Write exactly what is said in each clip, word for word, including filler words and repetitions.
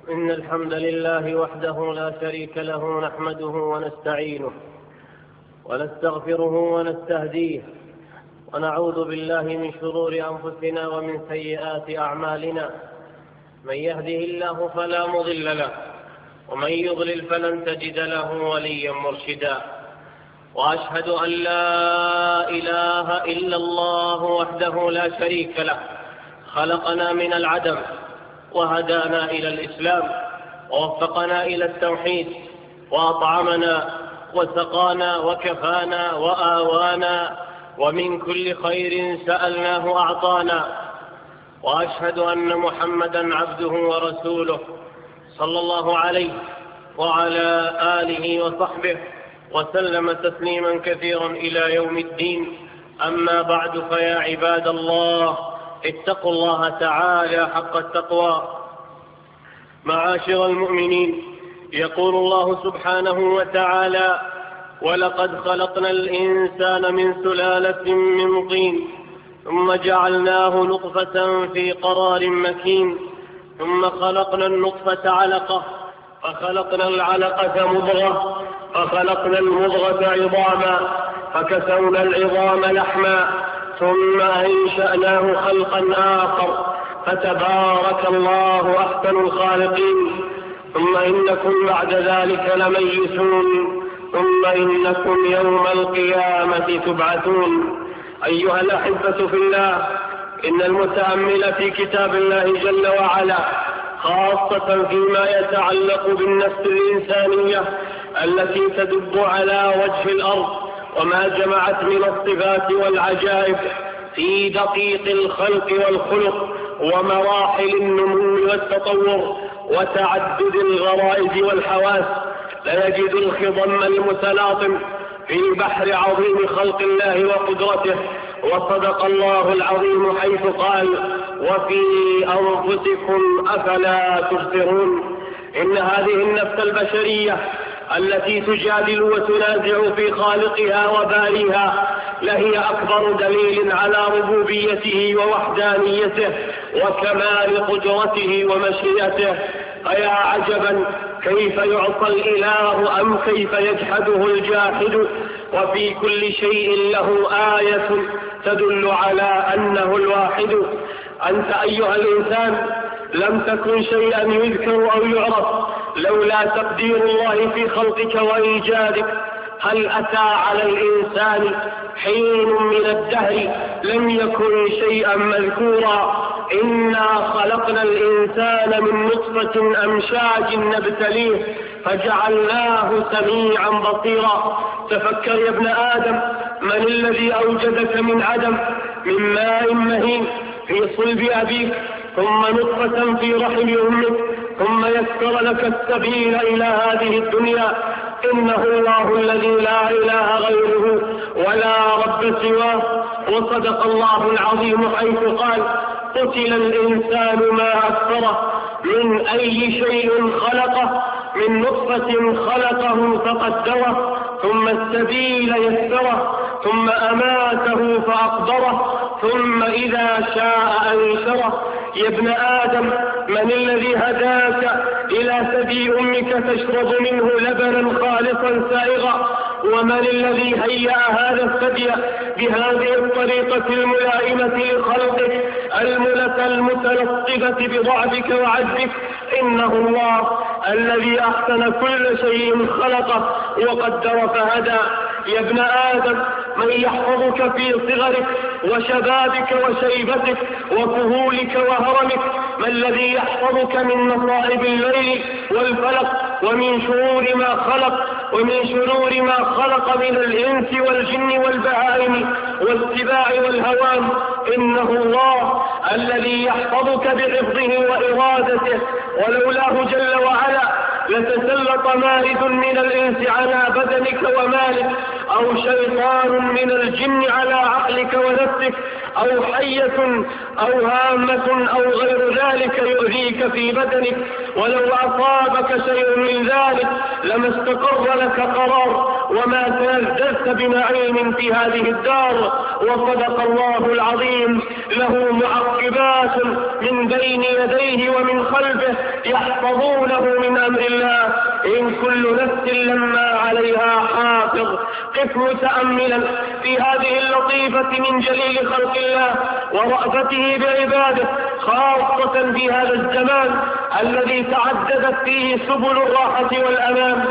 إن الحمد لله وحده لا شريك له نحمده ونستعينه ونستغفره ونستهديه ونعوذ بالله من شرور أنفسنا ومن سيئات أعمالنا. من يهده الله فلا مضل له ومن يضلل فلن تجد له وليا مرشدا. وأشهد أن لا إله إلا الله وحده لا شريك له خلقنا من العدم وهدانا إلى الإسلام ووفقنا إلى التوحيد وأطعمنا وسقانا وكفانا وآوانا ومن كل خير سألناه أعطانا. وأشهد أن محمدا عبده ورسوله صلى الله عليه وعلى آله وصحبه وسلم تسليما كثيرا إلى يوم الدين. أما بعد، فيا عباد الله اتقوا الله تعالى حق التقوى. معاشر المؤمنين، يقول الله سبحانه وتعالى: ولقد خلقنا الإنسان من سلالة من طين ثم جعلناه نطفة في قرار مكين ثم خلقنا النطفة علقة فخلقنا العلقة مضغة فخلقنا المضغة عظاما فكسونا العظام لحما ثم أنشأناه خلقا آخر فتبارك الله أحسن الخالقين. ثم إنكم بعد ذلك لميتون ثم إنكم يوم القيامة تبعثون. أيها الأحبة في الله، إن المتأمل في كتاب الله جل وعلا، خاصة فيما يتعلق بالنفس الإنسانية التي تدب على وجه الأرض وما جمعت من الصفات والعجائب في دقيق الخلق والخلق ومراحل النمو والتطور وتعدد الغرائز والحواس، ليجد الخضم المتلاطم في بحر عظيم خلق الله وقدرته. وصدق الله العظيم حيث قال: وفي أنفسكم أفلا تبصرون. إن هذه النفس البشرية التي تجادل وتنازع في خالقها وباريها لهي أكبر دليل على ربوبيته ووحدانيته وكمال قدرته ومشيئته. فيا عجبا كيف يعصى الإله أم كيف يجحده الجاحد، وفي كل شيء له آية تدل على أنه الواحد. أنت أيها الإنسان لم تكن شيئا يذكر أو يعرف لولا تقدير الله في خلقك وإيجادك. هل أتى على الإنسان حين من الدهر لم يكن شيئا مذكورا؟ إنا خلقنا الإنسان من نطفة أمشاج نبتليه فجعلناه سميعا بصيرا. تفكر يا ابن آدم، من الذي أوجدك من عدم، من ماء مهين في صلب أبيك ثم نطفة في رحم أمك ثم يسر لك السبيل إلى هذه الدنيا. إنه الله الذي لا إله غيره ولا رب سواه. وصدق الله العظيم حيث قال: قتل الإنسان ما أكفره، من أي شيء خلقه، من نطفة خلقه فقدره ثم السبيل يسره ثم أماته فأقبره ثم إذا شاء أنشره. يا ابن آدم، من الذي هداك إلى ثدي أمك تشرب منه لبنا خالصا سائغا؟ ومن الذي هيأ هذا الثدي بهذه الطريقة الملائمة لخلقك الملة المتلطفة بضعفك وعجزك؟ إنه الله الذي أحسن كل شيء خلقه وقدر فهدى. يا ابن آدم، من يحفظك في صغرك وشبابك وشيبتك وكهولك وهرمك؟ ما الذي يحفظك من مصائب الليل والفلق ومن شرور ما خلق ومن شرور ما خلق من الإنس والجن والبهائم والسباع والهوام؟ إنه الله الذي يحفظك بحفظه وإرادته. ولولاه جل وعلا لتسلط مارد من الإنس على بدنك ومالك، أو شيطان من الجن على عقلك ونفسك، أو حية أو هامة أو غير ذلك يؤذيك في بدنك. ولو أصابك شيء من ذلك لما استقر لك قرار وما تلذذت بنعيم في هذه الدار. وصدق الله العظيم، له معقبات من بين يديه ومن خلفه يحفظونه من أمر الله، إن كل نفس لما عليها حافظ. قف متأملا في هذه اللطيفة من جليل خلق الله ورأفته بعباده، خاصة في هذا الزمان الذي تعددت فيه سبل الراحة والأمان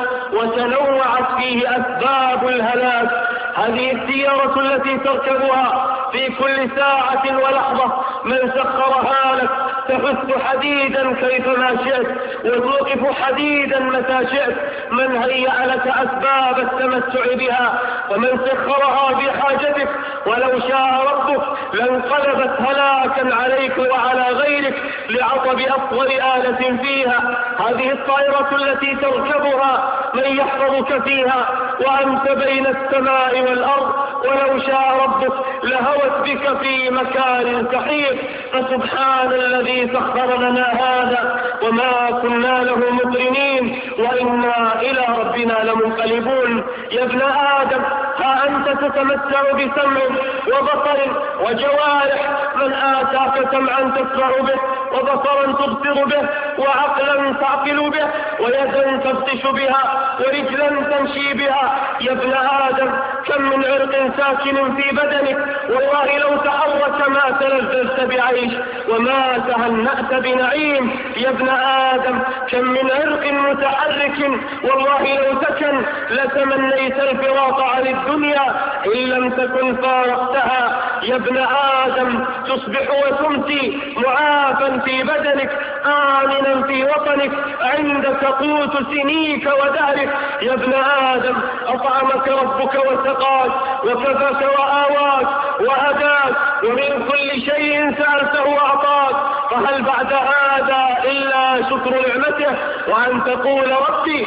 وتنوعت فيه أسباب الهلاك. هذه السيارة التي تركبها في كل ساعة ولحظة من سخرها لك تحث حديدا كيفما شئت وتوقف حديدا متى شئت، من هيأ لك أسباب التمتع بها ومن سخرها بحاجتك، ولو شاء ربك لانقلبت هلاكا عليك وعلى غيرك لعطب أصغر آلة فيها. هذه الطائرة التي تركبها من يحفظك فيها وأنت بين السماء والأرض، ولو شاء ربك لهوت بك في مكان سحيق. فسبحان الذي سخر لنا هذا وما كنا له مقرنين وإنا إلى ربنا لمنقلبون. يا ابن آدم، ها أنت تتمتع بسمع وبصر وجوارح، من آتاك سمعا تسمع به وبصرا تبصر به وعقلا تعقل به ويدا تبطش بها ورجلا تمشي بها. يا ابن آدم، كم من عرق ساكن في بدنك والله لو تحرك ما تلذذت بعيش وما تهنأت بنعيم. يا ابن آدم، كم من عرق متحرك والله لو سكن لتمنيت الفراق عن الدنيا إن لم تكن فارقتها. يا ابن آدم، تصبح وتمسي معافا في بدنك آمنا في وطنك عندك قوت سنيك ودهرك. يا ابن آدم، أطعمك ربك وسقاك وكفاك وآواك وهداك ومن كل شيء سألته أعطاك، فهل بعد هذا إلا شكر نعمته وأن تقول ربي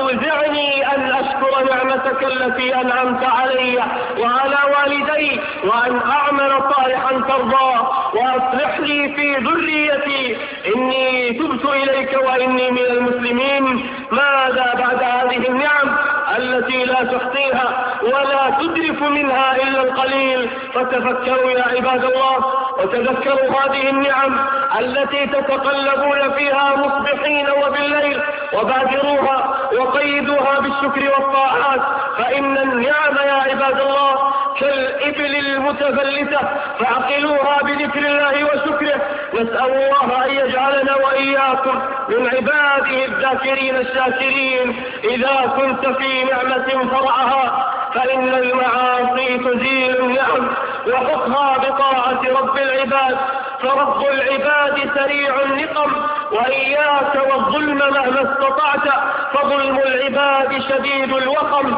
أوزعني أن أشكر نعمتك التي أنعمت علي وعلى والدي وأن أعمل صالحا ترضاه وأصلح لي في ذريتي إني تبت إليك وإني من المسلمين. ماذا بعد هذه النعم التي لا تحصيها ولا تدرك منها إلا القليل؟ فتفكروا يا عباد الله وتذكروا هذه النعم التي تتقلبون فيها مصبحين وبالليل، وبادروها وقيدوها بالشكر والطاعات، فإن النعم يا عباد الله كالإبل المتفلتة، فعقلوها بذكر الله وشكره. نسأل الله أن يجعلنا وإياكم من عباده الذاكرين الشاكرين. إذا كنت في نعمة فرعها فإن المعاصي تزيل النعم وحقها بطاعة رب العباد، فرب العباد سريع النقم، وإياك والظلم مهما استطعت، فظلم العباد شديد الوخم.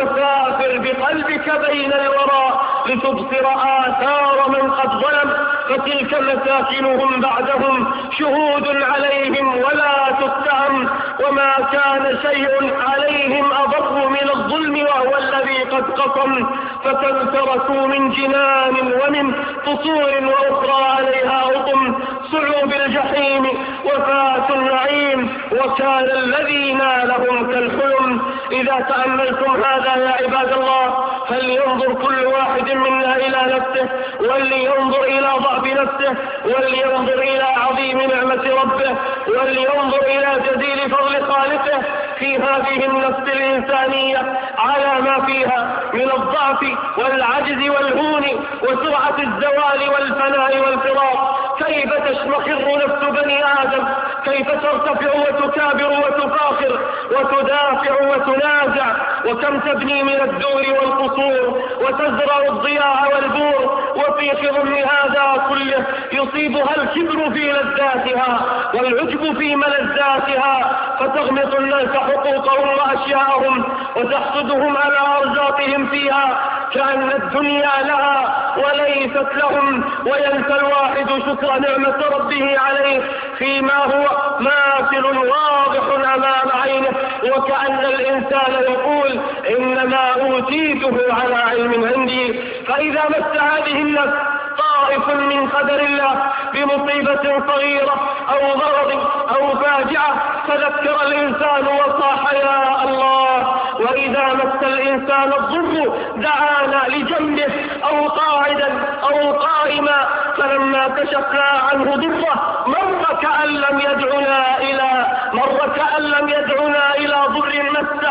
وسافر بقلبك بين الورى لتبصر آثار من قد ظلم، فتلك مساكنهم بعدهم شهود عليهم ولا تتهم، وما كان شيء عليهم أضر من الظلم وهو الذي قد قصم. فكم تركوا من جنان ومن قصور وأخرى عليها أطم، صعوا بالجحيم وفاتوا النعيم وكان الذي نالهم كالحلم. إذا تأملتم هذا يا عباد الله فلينظر كل واحد منا إلى نفسه، ولينظر إلى ضعف نفسه، ولينظر إلى عظيم نعمة ربه، ولينظر إلى جزيل فضل خالقه في هذه النفس الإنسانية على ما فيها من الضعف والعجز والهون وسرعة الزوال والفناء والفراق. كيف تشمخر نفس بني آدم، كيف ترتفع وتكابر وتفاخر وتدافع وتنازع، وكم تبني من الدور والقصور وتزرع الضياع والبور، وفي خضم هذا كله يصيبها الكبر في لذاتها والعجب في ملذاتها، فتغمط الناس حقوقهم وأشياءهم وتحسدهم على أرزاقهم فيها كأن الدنيا لها وليست لهم، وينسى الواحد شكر نعمة ربه عليه فيما هو ماثل واضح أمام عينه، وكأن الإنسان يقول إنما أوتيته على علم عندي. فإذا مس هذه النفس طائف من قدر الله بمصيبة صغيرة أو مرض أو فاجعة تذكر الإنسان وصاح يا الله. وإذا مس الإنسان الضر دعانا لجنبه أو قاعدا أو قائما، فلما كشفنا عنه ضره مر كأن لم يدعنا إلى مر كأن لم يدعنا إلى ضر مسه.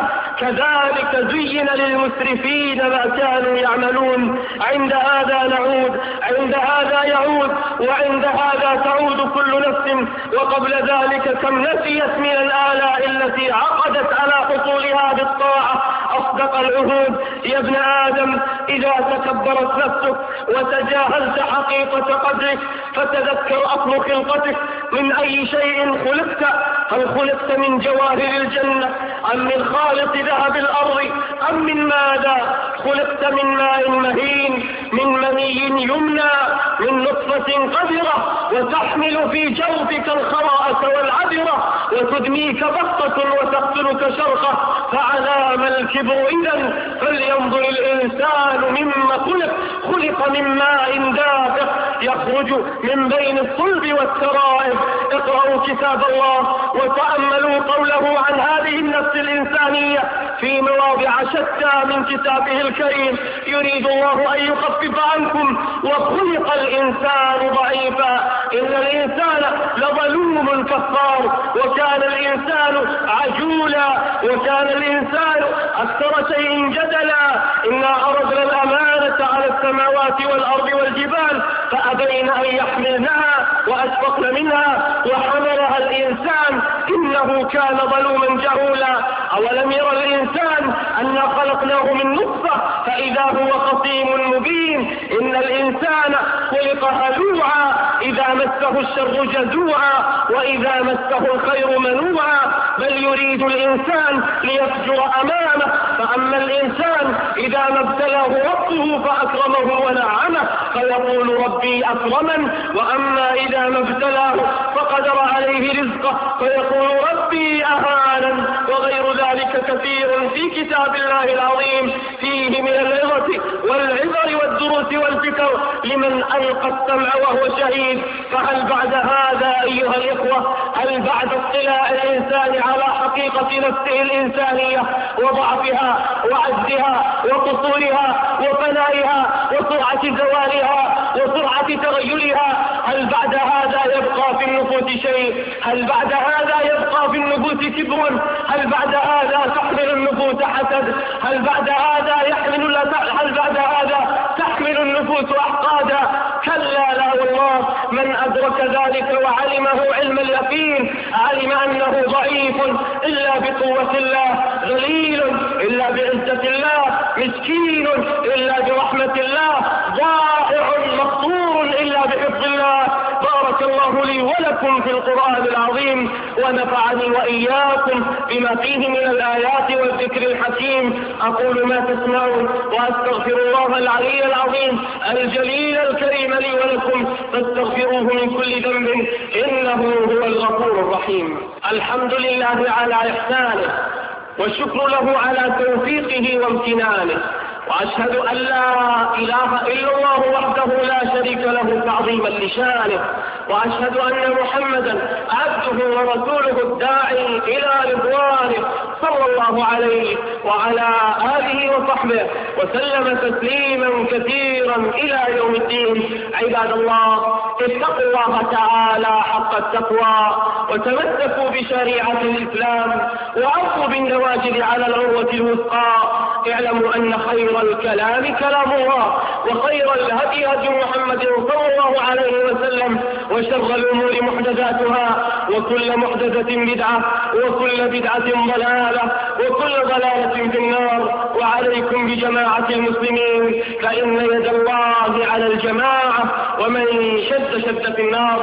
كذلك زين للمسرفين ما كانوا يعملون. عند هذا نعود، عند هذا يعود، وعند هذا تعود كل نفس. وقبل ذلك كم نسيت من الآلاء التي عقدت على حصولها بالطاعة أصدق العهود. يا ابن آدم، إذا تكبرت نفسك وتجاهلت حقيقة قدرك فتذكر أصل خلقتك. من أي شيء خلقت؟ هل خلقت من جواهر الجنة أم من خالط ذهب الأرض أم من ماذا؟ خلقت من ماء مهين، من مني يمنى، من نطفة قذرة، وتحمل في جوفك الخراءة والعذرة، وتدميك بطة وتقتلك شرقة. فعلام الكبر إذن؟ فلينظر الإنسان مما خلق. خلق من ماء دافق يخرج من بين الصلب والترائب. اقرأوا كتاب الله وتأملوا قوله عن هذه النفس الإنسانية في مواضع شتى من كتابه الكريم. يريد الله أن يخفف عنكم وخلق الإنسان ضعيفا. إن الإنسان لظلوم كفار، وكان الإنسان عجولا، وكان الإنسان أكثر شيء جدلا. إنا عرضنا الأمانة على السماوات والأرض والجبال فأبين أن يحملنها وأشفقن منها وحملها الإنسان إنه كان ظلوما جهولا. أولم يرى الإنسان أنا خلقناه من نطفة فإذا هو خصيم مبين. إن الإنسان خلق هلوعا إذا مسه الشر جزوعا وإذا مسه الخير منوعا. بل يريد الإنسان ليفجر أمامه. فأما الإنسان إذا ما ابتلاه ربه فأكرمه ونعمه فيقول ربي أكرمن. وأما إذا ما ابتلاه فقدر عليه رزقه فيقول ربي أهانن. وغير ذلك كثير في كتاب الله العظيم فيه من العظة والعبر والدروس والفكر لمن ألقى السمع وهو شهيد. فهل بعد هذا أيها الإخوة، هل بعد اطلاع الإنسان على حقيقة نفسه الإنسانية وضعفها وعجزها وقصورها وفنائها وسرعة زوالها وسرعة تغيرها، هل بعد هذا يبقى في النفوس شيء؟ هل بعد هذا يبقى في النفوس كبر؟ هل بعد هذا تحمل النفوس حسد؟ هل بعد هذا يحمل هل بعد هذا تحمل النفوس أحقادا؟ كلا لا والله. من أدرك ذلك وعلمه علم اليقين علم أنه ضعيف إلا بقوة الله، ذليل إلا بعزة الله، مسكين إلا برحمة الله، ضائع مقصور إلا بحفظ الله. بارك الله لي ولكم في القرآن العظيم ونفعني وإياكم بما فيه من الآيات والذكر الحكيم. أقول ما تسمعون وأستغفر الله العلي العظيم الجليل الكريم لي ولكم فاستغفروه من كل ذنب إنه هو الغفور الرحيم. الحمد لله على إحسانه والشكر له على توفيقه وامتنانه، وأشهد أن لا إله إلا الله وحده لا شريك له تعظيما لشانه، وأشهد أن محمدا عبده ورسوله الداعي إلى رضوانه صلى الله عليه وعلى آله وصحبه وسلم تسليما كثيرا إلى يوم الدين. عباد الله، اتقوا الله تعالى حق التقوى وتمسكوا بشريعة الإسلام وعفوا بالنواجذ على العروة الوثقى. اعلموا أن خير الكلام كلام الله، وخير الهدي هدي محمد صلى الله عليه وسلم، وشر الأمور محدثاتها، وكل محدثة بدعة، وكل بدعة ضلالة، وكل ضلالة في النار. وعليكم بجماعة المسلمين فإن يد الله على الجماعة، ومن شد شد في النار.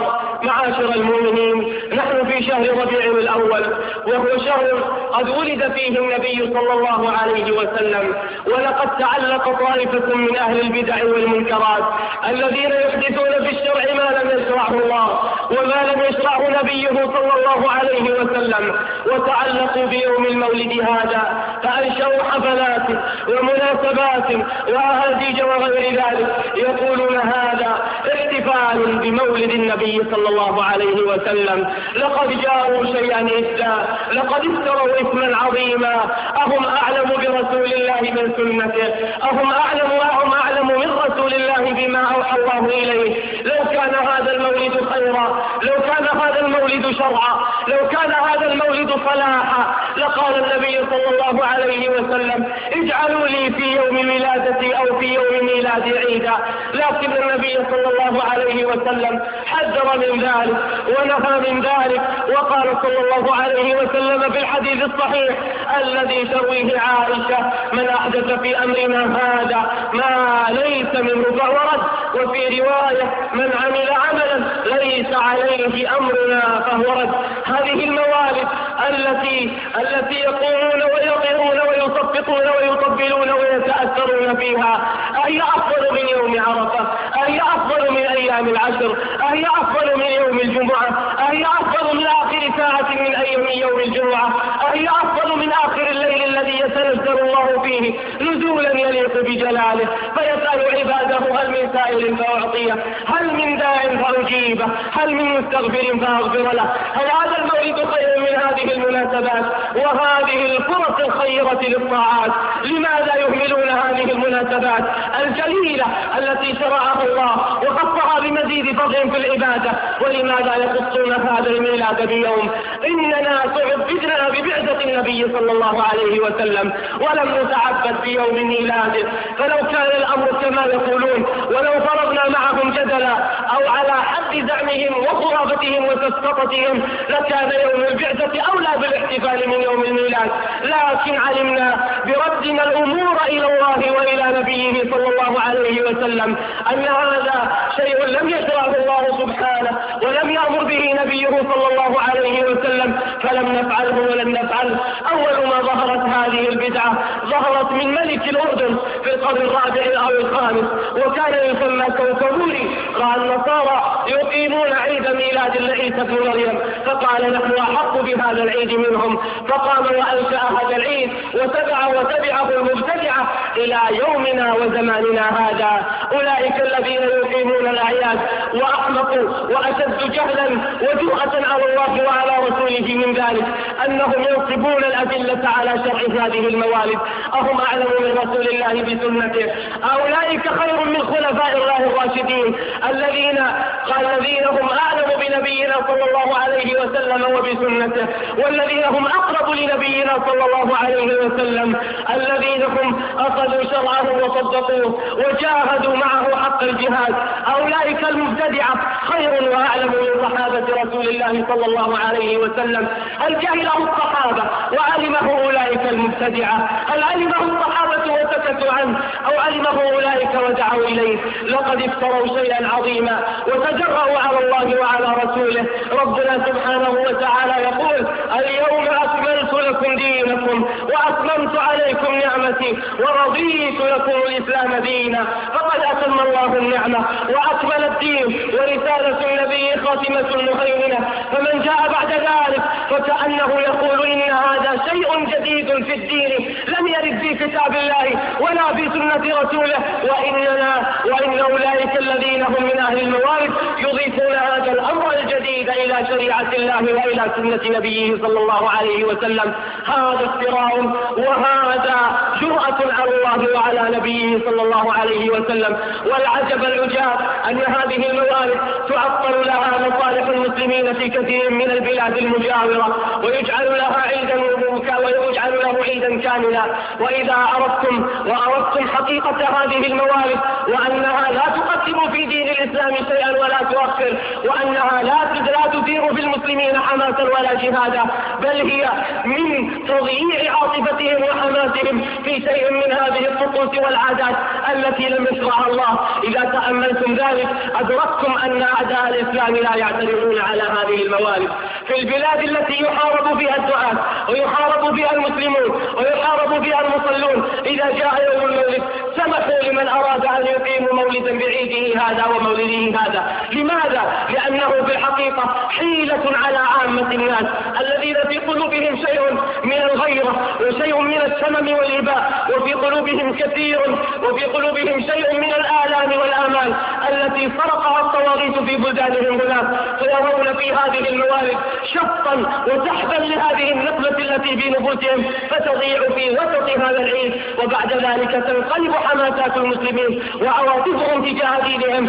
معاشر المؤمنين، نحن في شهر ربيع الأول، وهو شهر قد ولد فيه النبي صلى الله عليه وسلم، ولقد تعلق طائفة من أهل البدع والمنكرات الذين يحدثون في الشرع ما لم يشرعه الله وما لم يشرعه نبيه صلى الله عليه وسلم، وتعلقوا بيوم المولد هذا فأنشأوا حفلات ومناسبات وأهاديج وغير ذلك، يقولون هذا احتفال بمولد النبي صلى الله عليه وسلم. لقد جاءوا شيئا إثما، لقد افتروا إثما عظيما. أهم أعلم برسول الله من سنته، أهم أعلم وهم أعلم من رسول الله بما أوحى الله إليه. لو كان هذا المولد خيرا، لو كان هذا المولد شرعا، لو كان هذا المولد صلاحا، لقال النبي صلى الله عليه وسلم اجعلوا لي في يوم ولادتي أو في يوم ميلادي عيدا. لكن النبي صلى الله عليه وسلم حذر من ذلك ونهى من ذلك، وقال صلى الله عليه وسلم في الحديث الصحيح الذي ترويه عائشة: من أحدث في أمرنا هذا ما ليس منه فهو رد. وفي رواية: من عمل عملا ليس عليه أمرنا فهو رد. هذه الموالد التي التي يقومون ويطيرون ويصفقون ويطبلون ويتأثرون فيها، أهي أفضل من يوم عرفة؟ أهي أفضل من أيام العشر؟ أهي أفضل من يوم الجمعة؟ أهي أفضل من آخر ساعة من أيام يوم الجمعة؟ أهي أفضل من آخر الليل الذي يتنزل الله فيه نزولا يليق بجلاله فيسأل عباده: هل من سائل فأعطيه؟ هل من داع فأجيبه؟ هل من مستغفر فأغفر له؟ هل هذا المولد خير من هذه المناسبات وهذه الفرص الخيرة للطاعات؟ لماذا يهملون هذه المناسبات الجليلة التي شرعها الله وخصها بمزيد فضل في العبادة؟ ولماذا يخصون هذا الميلاد بيوم؟ إننا تعبدنا ببعثة النبي صلى الله عليه وسلم ولم نتعبد بيوم ميلاده. فلو كان الأمر كما يقولون، ولو فرضنا معهم جدلا أو على حد زعمهم وخرافته وسسقطتهم، لكان يوم البعثة أولى بالاحتفال من يوم الميلاد. لكن علمنا بردنا الأمور إلى الله وإلى نبيه صلى الله عليه وسلم أن هذا شيء لم يشرعه الله سبحانه ولم يأمر به نبيه صلى الله عليه وسلم، فلم نفعله ولن نفعله. أول ما ظهرت هذه البدعة ظهرت من ملك الأردن في القرن الرابع أو الخامس، وكان يسمى كوكبوري. رأى النصارى يقيمون عيد ميلاد عيسى بن مريم، فقال: نحن أحق بهذا العيد منهم، فقام وأنشأ هذا العيد وتبع وتبعه المبتدعة إلى يومنا وزماننا هذا. أولئك الذين يقيمون الأعياد وأحمقوا وأشد جهلا وجرأة على الله وعلى رسوله من ذلك أنهم ينصبون الأدلة على شرع هذه الموالد. أهم أعلم من رسول الله بسنته. أولئك خير من خلفاء الله الراشدين الذين قال الذين هم أعلم بنبينا صلى الله عليه وسلم وبسنته، والذين هم أقرب لنبينا صلى الله عليه وسلم، الذين هم أخذوا شرعه وصدقوه وجاهدوا معه حق الجهاد. أولئك المبتدعة خير وأعلم من صحابة رسول الله صلى الله عليه وسلم. هل جهله الصحابة وعلمه أولئك المبتدعة؟ هل علمه الصحابة وسكتوا عنه أو علمه أولئك ودعوا إليه؟ لقد افتروا شيئا عظيما وتجرأوا على الله وعلى رسوله. ربنا سبحانه وتعالى يقول: اليوم أكملت لكم دينكم وأتممت عليكم نعمتي ورضيت لكم الإسلام دينا. فقد أتم الله النعمة وأكمل الدين ورسالة النبي خاتمة مهيمنة. فمن جاء بعد ذلك فكأنه يقول: إن هذا شيء جديد في الدين لم يرد في كتاب الله ولا في سنة رسوله، وإننا وإن أولئك الذين هم من أهل الموارد يضيفون هذا الأمر الجديد إلى شريعة الله وإلى سنة نبيه صلى الله عليه وسلم. هذا افتراء وهذا جرأة على الله وعلى نبيه صلى الله عليه وسلم. والعجب العجاب أن هذه الموارد تعطل لها مصالح المسلمين في كثير من البلاد المجاورة ويجعل لها عيدا ويجعل له عيدا كاملا. وإذا أردتم وأردتم حقيقة هذه الموارد وأنها لا تقدم في دين الإسلام شيئا ولا تؤخر، وأنها لا لا تثير في المسلمين حماسا ولا جهادا، بل هي من تضييع عاطفتهم وحماسهم في شيء من هذه الطقوس والعادات التي لم يشرعها الله. إذا تأملتم ذلك أدركتم أن أعداء الإسلام لا يعترضون على هذه الموارد. في البلاد التي يحارب فيها الدعاة ويحارب فيها المسلمون ويحارب فيها المصلون، إذا جاء يوم المولد سمحوا لمن أراد أن يقيم مولدا بعيده هذا ومولده هذا. لماذا؟ لأنه في الحقيقة حيلة على عامة الناس الذين في قلوبهم شيء من الغيرة وشيء من السمم والإباء، وفي قلوبهم كثير وفي قلوبهم شيء من الآلام والآمال التي سرقها الطواغيت في بلدانهم هناك، فيرون في هذه الموارد شطا وسحبا لهذه النقلة التي في نفوسهم فتضيع في وسط هذا العيد، وبعد ذلك تنقلب حماسات المسلمين وعواطفهم تجاه دينهم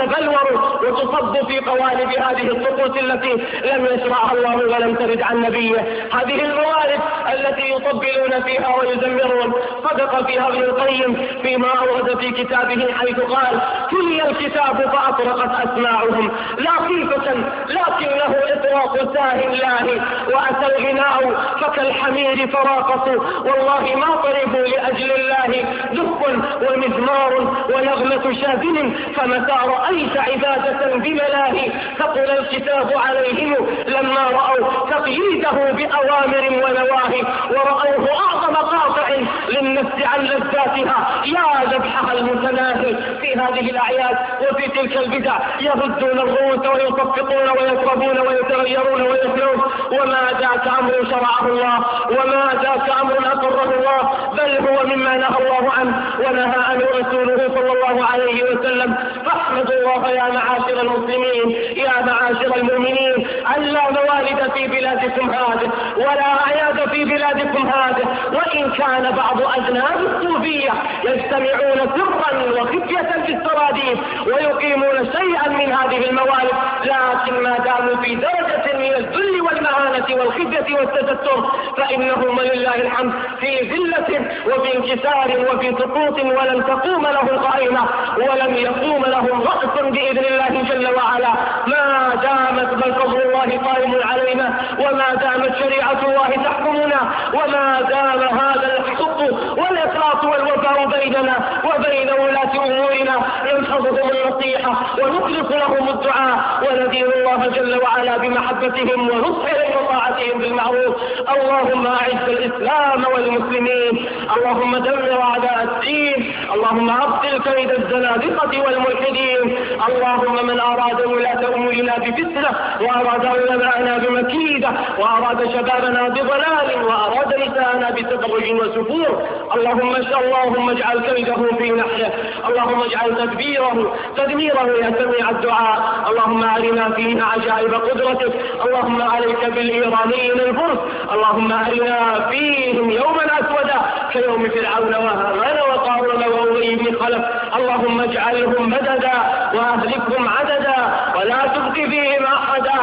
تتبلور وتصب في قوالب هذه الطقوس التي لم يشرعها الله ولم ترد عن نبيه. هذه الموارد التي يطبلون فيها ويزمرون، صدق فيها ابن القيم فيما أورد في كتابه حيث قال: تلي الكتاب فأطرقت أسماعهم لا خيفة لكنه إطراق ساه الله، وأتى الغناء فكالحمير فراقصوا والله ما طربوا لأجل الله دف ومزمار ونغمة شاذن، فمتى رأيت عبادة بملاهي ثقل الكتاب عليهم لما رأوا تقييده بأوامر ونواهي، ورأوه أعظم قاطع للنفس عن لذاتها يا ذبحها المتناهي. في هذه الأعياد وفي تلك البدع يهزون الرؤوس ويصفقون ويطربون ويتغيرون ويفنون، وما ذاك أمر شرعه الله وما ذاك أمر أقره الله، بل هو مما نهى الله عنه ونهى عنه رسوله صلى الله عليه وسلم. فاحمدوا الله يا معاشر المسلمين يا معاشر المؤمنين أن لا موالد في بلادكم هذه ولا أعياد في بلادكم هذه، وإن كان بعض أذناب الصوفية يجتمعون سرا وخفية في السراديب ويقيمون شيئا من هذه الموالد، لكن ما داموا في درجة من الذل والمهانة والخفية والتستر فإنهم لله الحمد في ذلة وفي انكسار وفي سقوط، ولن تقوم له قائمة ولم يقوم لهم رأس بإذن الله جل وعلا ما دامت بل فضل الله قائم علينا، وما دامت شريعة الله تحكمنا، وما دام هذا الحق والإخلاص والوفاء بيننا وبين ولاة أمورنا ينحضهم النصيحة ونخلص لهم الدعاء وندين الله جل وعلا بمحبتهم ونصحهم وطاعتهم بالمعروف. اللهم أعز الإسلام والمسلمين، اللهم دمر أعداء الدين، اللهم أبطل كيد الزنادقة والملحدين، اللهم من أراد ولاة أمورنا بفتنة وأراد علماءنا بمكيدة وأراد شبابنا بضلال وأراد نساءنا بتبرج وسفور، اللهم اللهم اجعل كيده في نحره، اللهم اجعل تدبيره تدميره يا سميع الدعاء. اللهم أرنا فيها عجائب قدرتك، اللهم عليك بالإيرانيين الفرس، اللهم أرنا فيهم يوما أسودا كيوم فرعون وهامان وقارون وأبي بن خلف، اللهم اجعلهم مددا وأهلكهم عددا ولا تبق فيهم أحدا،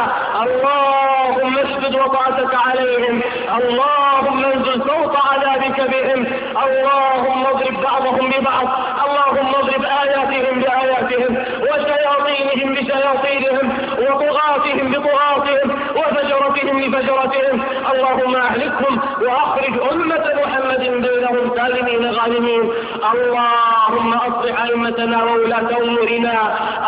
اللهم اشدد وطأتك عليهم، اللهم انزل صوت عذابك بهم، اللهم اضرب بعضهم ببعض، اللهم اضرب آياتهم بآياتهم وشياطينهم بشياطينهم وطغاتهم بطغاتهم وفجرتهم بفجرتهم، اللهم اهلكهم واخرج أمة محمد بينهم سالمين غانمين. اللهم اصلح أئمتنا وولاة أمورنا،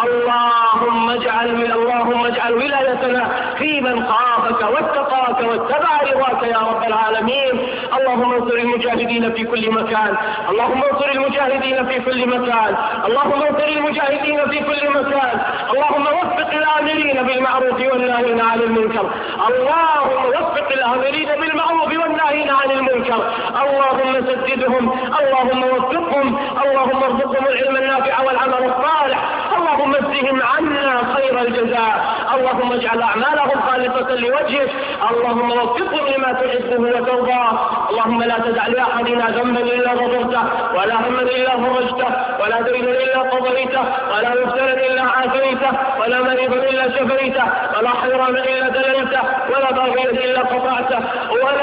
اللهم اجعل من اللهم اجعل ولايتنا في من خافك واتقاك واتبع رضاك يا رب العالمين. اللهم انصر المجاهدين في كل مكان، اللهم انصر المجاهدين في كل مكان، اللهم انصر المجاهدين في كل مكان، اللهم وفق الآمرين بالمعروف والناهين عن المنكر، اللهم وفق الآمرين بالمعروف والناهين عن المنكر، اللهم سددهم، اللهم وفقهم، اللهم ارزقهم العلم النافع والعمل الصالح، اللهم اجزهم عنا خير الجزاء، اللهم اجعل أعمالهم خالصة لوجهك، اللهم وفقهم لما تحبه وترضاه، اللهم لا تدع لأحدنا ذنبا إلا غفرته ولا هما إلا فرجته ولا دينا إلا قضيته ولا مبتلا إلا عافيته ولا مريضا إلا شفيته ولا حيران إلا دللته ولا باغيا إلا قطعته ولا خيرا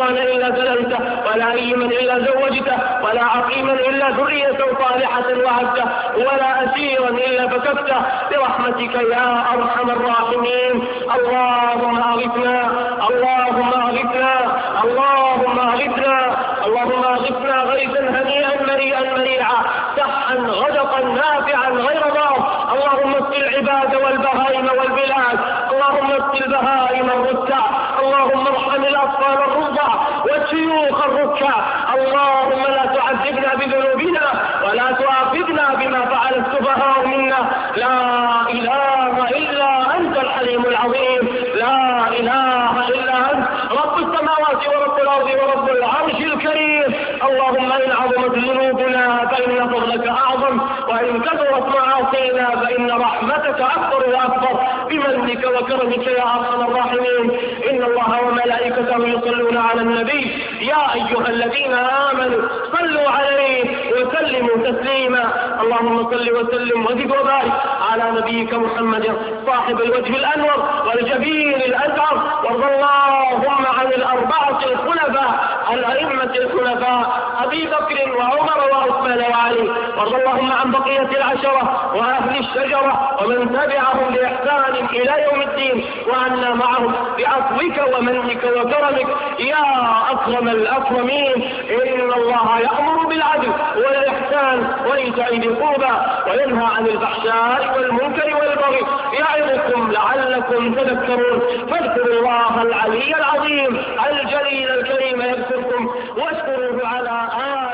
سلطان إلا دللته، ولا أيما إلا زوجته، ولا عقيما إلا ذرية صالحة وهبته، ولا أسيرا إلا فككته برحمتك يا أرحم الراحمين. اللهم أغثنا، اللهم أغثنا، اللهم أغثنا، اللهم أغثنا غيثا هنيئا مريئا مريعا صحا غدقا نافعا غير ضار. اللهم اسق العباد والبهائم والبلاد، اللهم اسق البهائم الركع، اللهم ارحم الأطفال الرضع والشيوخ الركع. اللهم لا تعذبنا بذنوبنا ولا تؤاخذنا بما فعل السفهاء منا. لا إله إلا أنت الحليم العظيم، لا إله إلا أنت رب السماوات ورب الأرض ورب العرش الكريم. اللهم إن عظمت ذنوبنا فإن فضلك أعظم، وإن كثرت معاصينا فإن رحمتك أكبر وأكبر، بمنك وكرمك يا أرحم الراحمين. إن الله وملائكته يصلون على النبي يا أيها الذين آمنوا صلوا عليه وسلموا تسليما. اللهم صل وسلم وزد وبارك على نبيك محمد صاحب الوجه الأنور والجبين الأزهر. وارض اللهم عن الأربعة الخلفاء الأئمة الخلفاء أبي بكر وعمر وعثمان وعلي. وارض اللهم عن بقية العشرة وأهل الشجرة ومن تبعهم بإحسان إلى يوم الدين، وعنا معهم بعفوك ومنك وكرمك يا أكرم الأكرمين. إن الله يأمر بالعدل والإحسان وإيتاء ذي القربى وينهى عن الفحشاء والمنكر والبغي يعظكم لعلكم تذكرون. فاذكروا الله العلي العظيم الجليل الكريم يذكركم، واشكروه على آله